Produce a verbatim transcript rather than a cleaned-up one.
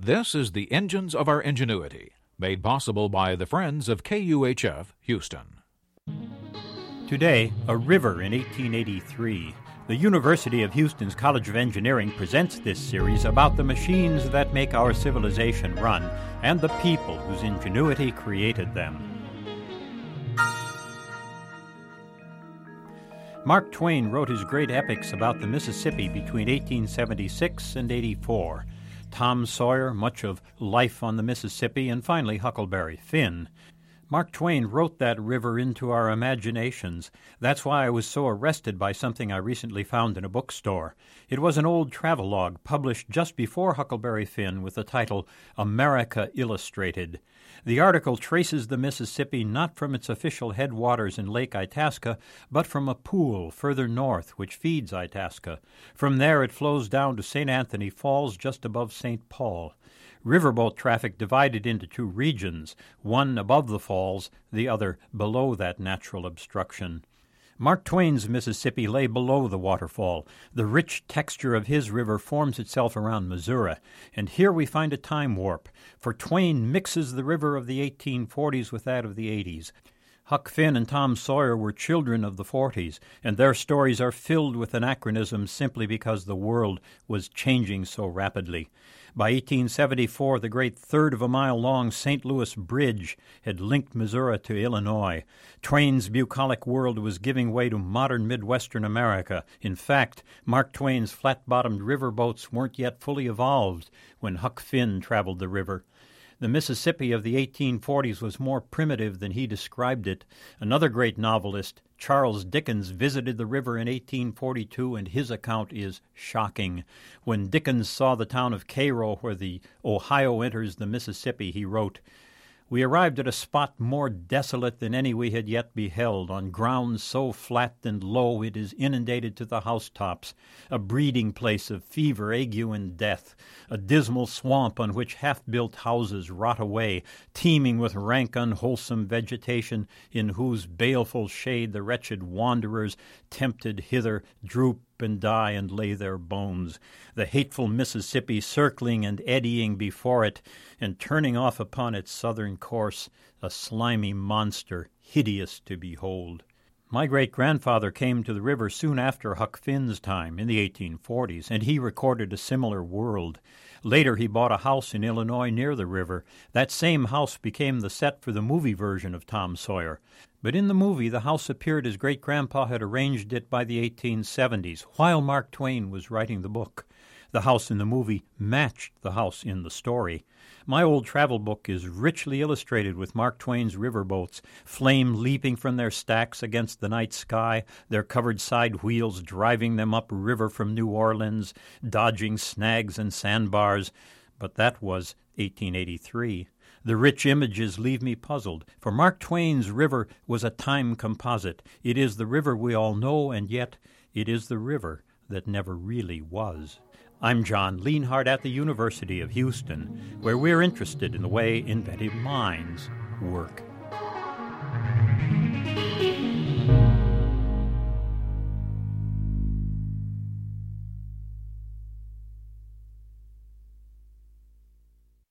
This is the Engines of Our Ingenuity, made possible by the Friends of K U H F Houston. Today, a river in eighteen eighty-three. The University of Houston's College of Engineering presents this series about the machines that make our civilization run and the people whose ingenuity created them. Mark Twain wrote his great epics about the Mississippi between eighteen seventy-six and eighty-four. Tom Sawyer, much of Life on the Mississippi, and finally Huckleberry Finn. Mark Twain wrote that river into our imaginations. That's why I was so arrested by something I recently found in a bookstore. It was an old travelogue published just before Huckleberry Finn with the title America Illustrated. The article traces the Mississippi not from its official headwaters in Lake Itasca, but from a pool further north which feeds Itasca. From there it flows down to Saint Anthony Falls just above Saint Paul. Riverboat traffic divided into two regions, one above the falls, the other below that natural obstruction. Mark Twain's Mississippi lay below the waterfall. The rich texture of his river forms itself around Missouri, and here we find a time warp, for Twain mixes the river of the eighteen forties with that of the eighties. Huck Finn and Tom Sawyer were children of the forties, and their stories are filled with anachronisms simply because the world was changing so rapidly. By eighteen seventy-four, the great third of a mile-long Saint Louis Bridge had linked Missouri to Illinois. Twain's bucolic world was giving way to modern Midwestern America. In fact, Mark Twain's flat-bottomed riverboats weren't yet fully evolved when Huck Finn traveled the river. The Mississippi of the eighteen forties was more primitive than he described it. Another great novelist, Charles Dickens, visited the river in eighteen forty-two, and his account is shocking. When Dickens saw the town of Cairo, where the Ohio enters the Mississippi, he wrote, "We arrived at a spot more desolate than any we had yet beheld, on ground so flat and low it is inundated to the housetops, a breeding place of fever, ague, and death, a dismal swamp on which half-built houses rot away, teeming with rank, unwholesome vegetation, in whose baleful shade the wretched wanderers, tempted hither, droop and die and lay their bones, the hateful Mississippi circling and eddying before it, and turning off upon its southern course, a slimy monster, hideous to behold." My great-grandfather came to the river soon after Huck Finn's time, in the eighteen forties, and he recorded a similar world. Later he bought a house in Illinois near the river. That same house became the set for the movie version of Tom Sawyer. But in the movie, the house appeared as great-grandpa had arranged it by the eighteen seventies, while Mark Twain was writing the book. The house in the movie matched the house in the story. My old travel book is richly illustrated with Mark Twain's riverboats, flame leaping from their stacks against the night sky, their covered side wheels driving them up river from New Orleans, dodging snags and sandbars. But that was eighteen eighty-three. The rich images leave me puzzled, for Mark Twain's river was a time composite. It is the river we all know, and yet it is the river that never really was. I'm John Leonhardt at the University of Houston, where we're interested in the way inventive minds work.